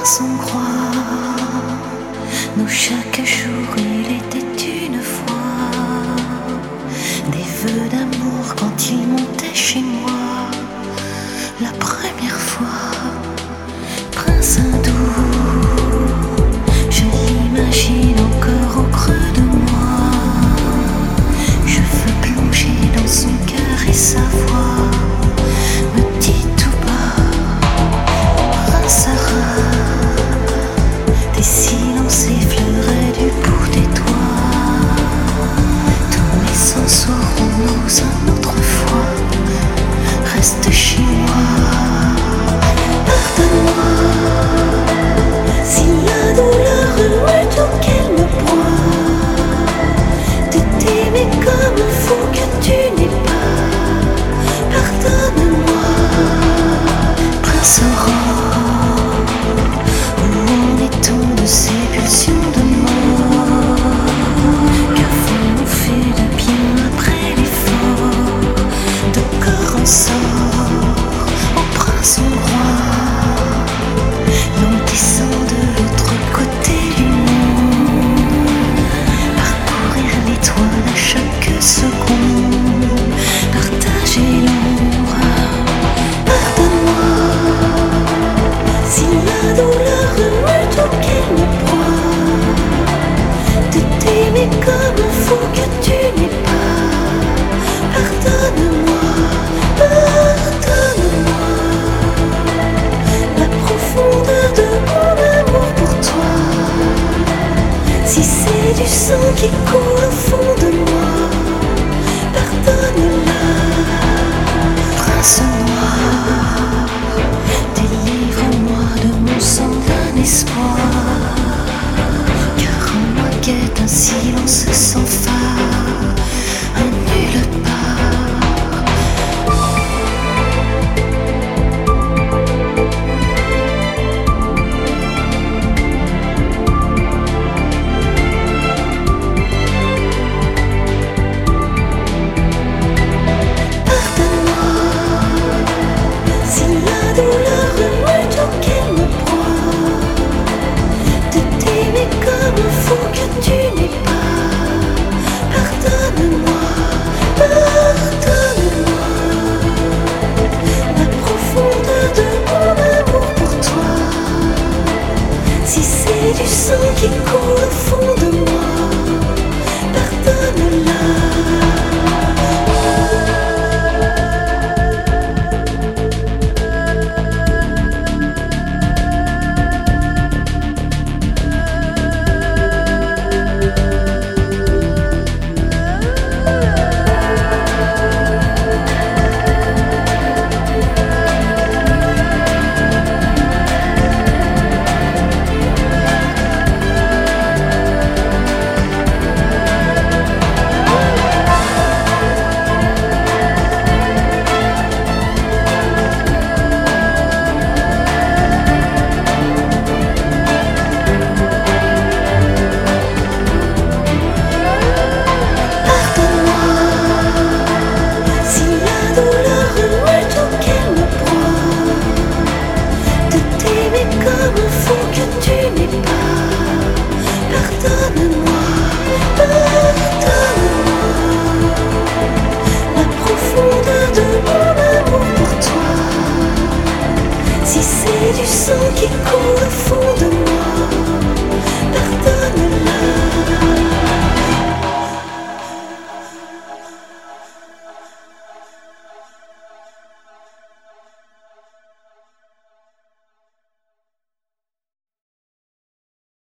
prince hongrois. Nous chaque jour il était une fois des vœux d'amour quand il montait chez moi. La première fois, prince hindou, je l'imagine encore au creux de moi. Je veux plonger dans son cœur et sa voix me dit tout bas: prince arabe, des silences effleuraient du bout des doigts. Tous mes sens sauront-nous un autre fois. Reste chez moi. Pardonne-moi si la douleur est tout qu'elle me broie, de t'aimer comme un fou que tu n'es pas. Pardonne-moi, prince aurore, où en est-on de ces pulsions de mort? Qu'avons-nous fait de bien après l'effort? De corps en sort, au prince hongrois, l'on descend de l'autre côté du monde, parcourir l'étoile à chaque seconde, partager l'ombre. Pardonne-moi si la douleur me tout qu'elle me broie, de t'aimer comme un fou que tu n'es pas. Pardonne-moi, pardonne-moi la profondeur de mon amour pour toi. Si c'est du sang qui coule au fond de moi, pardonne-la. Prince noir, délivre-moi de mon sang d'un espoir, car en moi guette un silence sans phare, un nulle part. Du sang qui coule au fond de moi, pardonne-la. Du sang qui coule au fond